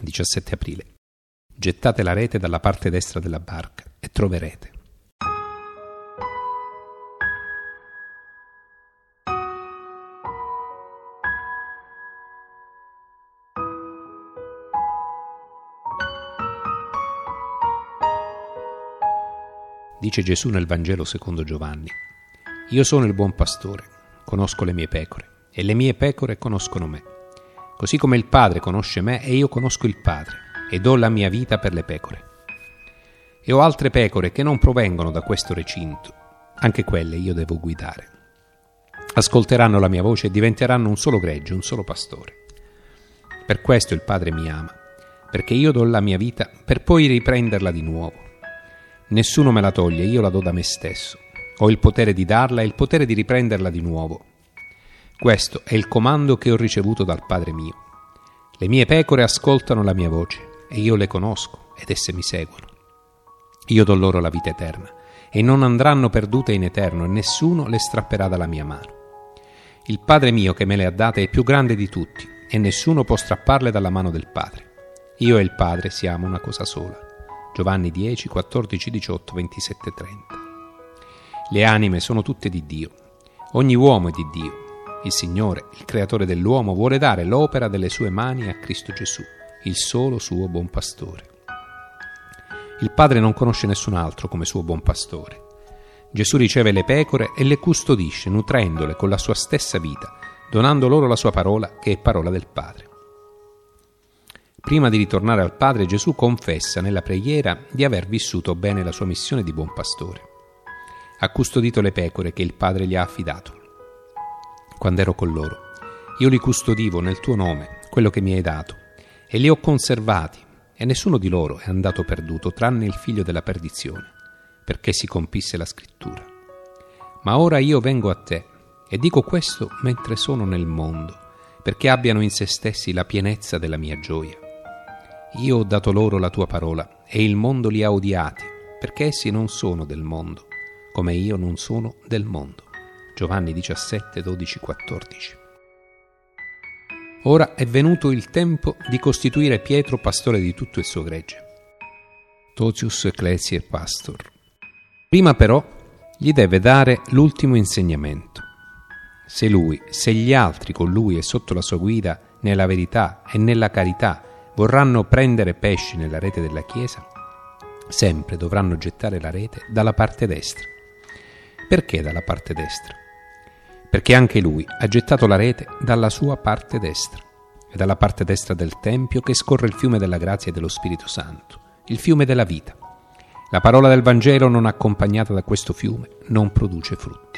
17 aprile. Gettate la rete dalla parte destra della barca e troverete. Dice Gesù nel Vangelo secondo Giovanni: Io sono il buon pastore, conosco le mie pecore, e le mie pecore conoscono me. Così come il Padre conosce me, e io conosco il Padre, e do la mia vita per le pecore. E ho altre pecore che non provengono da questo recinto, anche quelle io devo guidare. Ascolteranno la mia voce e diventeranno un solo gregge, un solo pastore. Per questo il Padre mi ama, perché io do la mia vita per poi riprenderla di nuovo. Nessuno me la toglie, io la do da me stesso. Ho il potere di darla e il potere di riprenderla di nuovo. Questo è il comando che ho ricevuto dal Padre mio. Le mie pecore ascoltano la mia voce, e io le conosco, ed esse mi seguono. Io do loro la vita eterna, e non andranno perdute in eterno, e nessuno le strapperà dalla mia mano. Il Padre mio che me le ha date è più grande di tutti, e nessuno può strapparle dalla mano del Padre. Io e il Padre siamo una cosa sola. Giovanni 10, 14, 18, 27, 30. Le anime sono tutte di Dio. Ogni uomo è di Dio. Il Signore, il Creatore dell'uomo, vuole dare l'opera delle sue mani a Cristo Gesù, il solo suo buon pastore. Il Padre non conosce nessun altro come suo buon pastore. Gesù riceve le pecore e le custodisce, nutrendole con la sua stessa vita, donando loro la sua parola, che è parola del Padre. Prima di ritornare al Padre, Gesù confessa nella preghiera di aver vissuto bene la sua missione di buon pastore. Ha custodito le pecore che il Padre gli ha affidato. Quando ero con loro, io li custodivo nel tuo nome, quello che mi hai dato, e li ho conservati, e nessuno di loro è andato perduto, tranne il figlio della perdizione, perché si compisse la scrittura. Ma ora io vengo a te, e dico questo mentre sono nel mondo, perché abbiano in se stessi la pienezza della mia gioia. Io ho dato loro la tua parola, e il mondo li ha odiati, perché essi non sono del mondo, come io non sono del mondo. Giovanni 17, 12, 14. Ora è venuto il tempo di costituire Pietro pastore di tutto il suo gregge. Totius ecclesiae pastor. Prima però gli deve dare l'ultimo insegnamento. Se lui, se gli altri con lui e sotto la sua guida, nella verità e nella carità, vorranno prendere pesci nella rete della Chiesa, sempre dovranno gettare la rete dalla parte destra. Perché dalla parte destra? Perché anche lui ha gettato la rete dalla sua parte destra, e dalla parte destra del Tempio che scorre il fiume della grazia e dello Spirito Santo, il fiume della vita. La parola del Vangelo non accompagnata da questo fiume non produce frutti.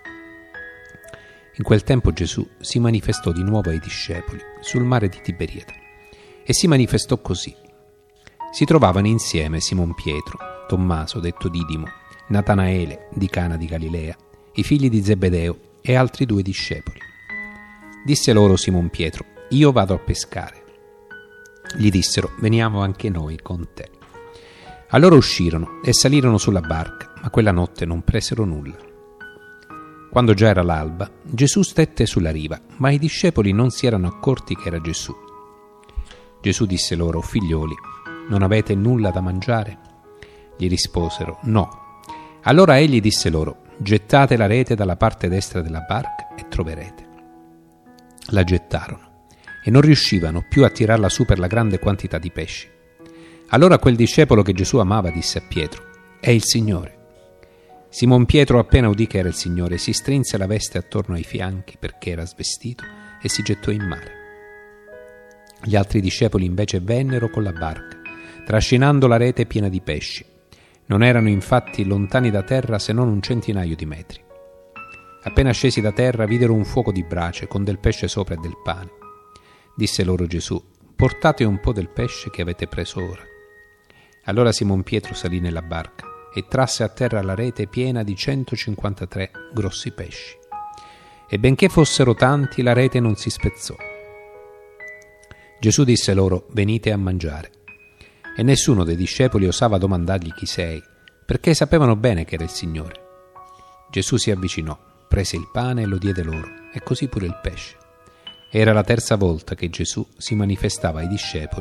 In quel tempo Gesù si manifestò di nuovo ai discepoli sul mare di Tiberiade. E si manifestò così. Si trovavano insieme Simon Pietro, Tommaso detto Didimo, Natanaele di Cana di Galilea, i figli di Zebedeo e altri 2 discepoli. Disse loro Simon Pietro: Io vado a pescare. Gli dissero: Veniamo anche noi con te. Allora uscirono e salirono sulla barca, ma quella notte non presero nulla. Quando già era l'alba, Gesù stette sulla riva, ma i discepoli non si erano accorti che era Gesù. Gesù disse loro: Figlioli, non avete nulla da mangiare? Gli risposero: No. Allora egli disse loro: Gettate la rete dalla parte destra della barca e troverete. La gettarono e non riuscivano più a tirarla su per la grande quantità di pesci. Allora quel discepolo che Gesù amava disse a Pietro: È il Signore. Simon Pietro appena udì che era il Signore si strinse la veste attorno ai fianchi perché era svestito e si gettò in mare. Gli altri discepoli invece vennero con la barca, trascinando la rete piena di pesci. Non erano infatti lontani da terra se non 100 di metri. Appena scesi da terra videro un fuoco di brace con del pesce sopra e del pane. Disse loro Gesù: Portate un po' del pesce che avete preso ora. Allora Simon Pietro salì nella barca e trasse a terra la rete piena di 153 grossi pesci. E benché fossero tanti, la rete non si spezzò. Gesù disse loro: Venite a mangiare. E nessuno dei discepoli osava domandargli chi sei, perché sapevano bene che era il Signore. Gesù si avvicinò, prese il pane e lo diede loro, e così pure il pesce. Era la terza volta che Gesù si manifestava ai discepoli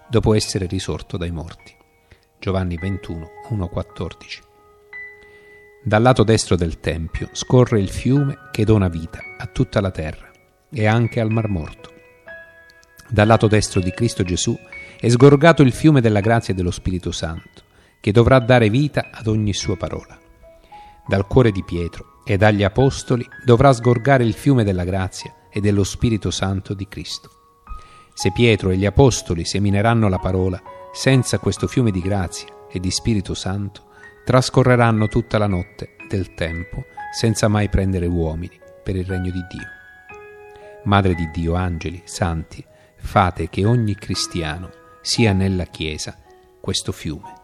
dopo essere risorto dai morti. Giovanni 21, 1,14. Dal lato destro del Tempio scorre il fiume che dona vita a tutta la terra e anche al Mar Morto. Dal lato destro di Cristo Gesù è sgorgato il fiume della grazia e dello Spirito Santo, che dovrà dare vita ad ogni sua parola. Dal cuore di Pietro e dagli Apostoli dovrà sgorgare il fiume della grazia e dello Spirito Santo di Cristo. Se Pietro e gli Apostoli semineranno la parola, senza questo fiume di grazia e di Spirito Santo, trascorreranno tutta la notte del tempo senza mai prendere uomini per il regno di Dio. Madre di Dio, angeli, santi, fate che ogni cristiano sia nella Chiesa questo fiume.